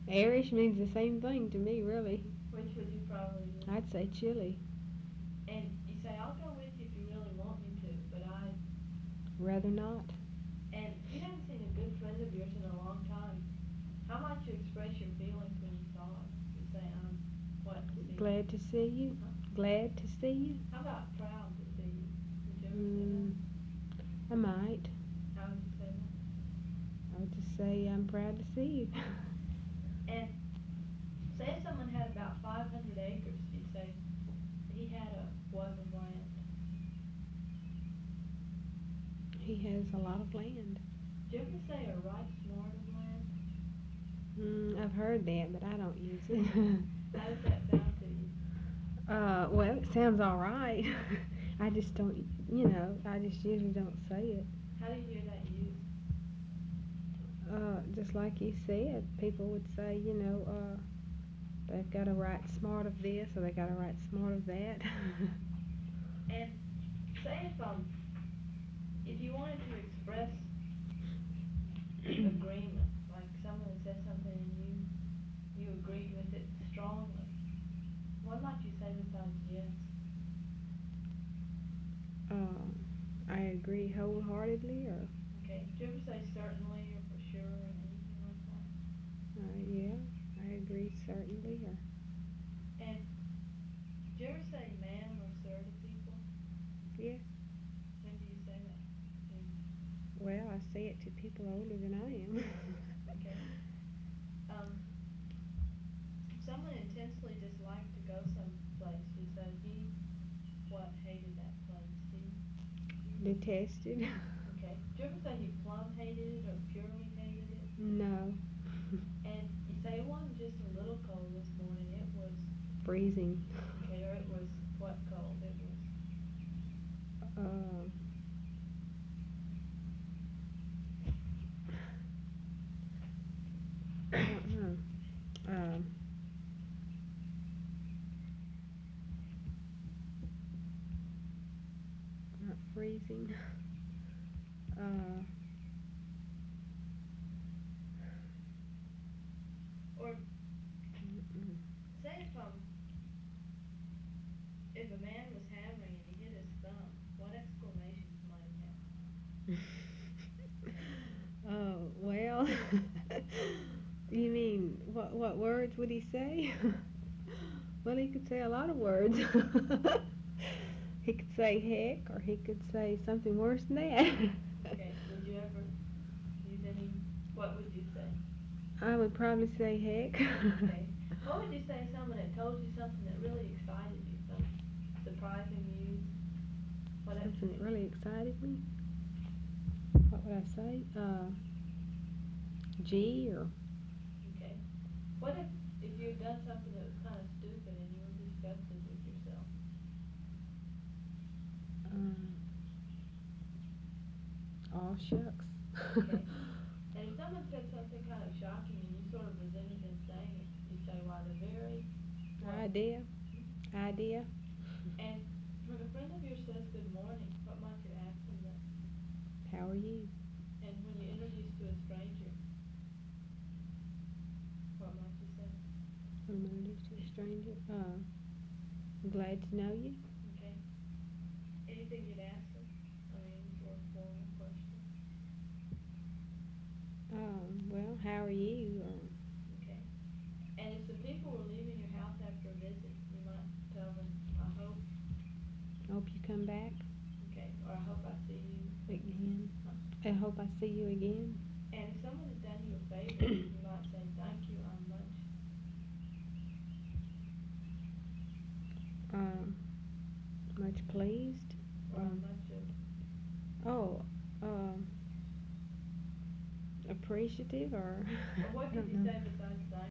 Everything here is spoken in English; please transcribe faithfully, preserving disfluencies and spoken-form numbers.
Irish means the same thing to me, really. Which would you probably use? I'd say chili. And you say, I'll go with you if you really want me to, but I... Rather not. And if you haven't seen a good friend of yours in a long time, how might you express your feelings when you saw it? You say, I'm what to see Glad you? to see you. Huh? Glad to see you. How about proud to see you? Would you ever Mm, say I might. that? How would you say that? I would just say I'm proud to see you. And say if someone had about five hundred acres, you'd say he had a what of land? He has a lot of land. Do you ever say a right smart of land? Mm, I've heard that, but I don't use it. How does that sound to you? uh, well, it sounds all right. I just don't, you know, I just usually don't say it. How do you hear that used? Uh, just like you said, people would say, you know, uh, they've got a right smart of this or they got a right smart of that. And say if um if you wanted to express agreement, like someone says something and you you agreed with it strongly, what might you say besides yes? uh, I agree wholeheartedly, or Okay. Do you ever say certainly or for sure or anything like that? uh, yeah, I agree certainly, or And do you ever say ma'am or sir to people? yeah. When do you say that? When, Well, I say it to people older than I am. okay. Um, if someone intensely disliked to go someplace, you say he what hated that place? He Detested. okay. Do you ever say he plumb hated it or purely hated it? No. And you say it wasn't just a little cold this morning, it was Freezing. okay, or it was what cold? It was Uh, I don't know. Um, not freezing. Uh, or mm-mm. say if um if a man was hammering and he hit his thumb, what exclamations might he have? Oh, well, you mean what what words would he say? Well, he could say a lot of words. He could say heck, or he could say something worse than that. Okay. Would you ever use any what would you say? I would probably say heck. Okay. What would you say if someone had told you something that really excited you, some surprising news? What Something that really excited me. What would I say? Uh, G or okay. What if if you had done something that was kind of stupid and you were disgusted with yourself? um, aw shucks. Okay. And if someone said something kind of shocking and you sort of resented them saying it, you say, why, the very what? Idea. Idea. And when a friend of yours says good morning, what might you ask them then? How are you? And when you introduce to a stranger, what might you say? When I'm introduced to a stranger. Uh, I'm glad to know you. Okay. Anything you'd ask them? I mean, any sort of formal question? Um, well, how are you? Or, Okay. And if some people were leaving your house after a visit, you might tell them, I hope, hope you come back okay, or I hope I see you. again. Huh? I hope I see you again. And if someone has done you a favor, you might say, thank you, I'm much. Um, much pleased. Or Um, much of. oh, um, appreciative, or Or what I could don't you know. say besides thank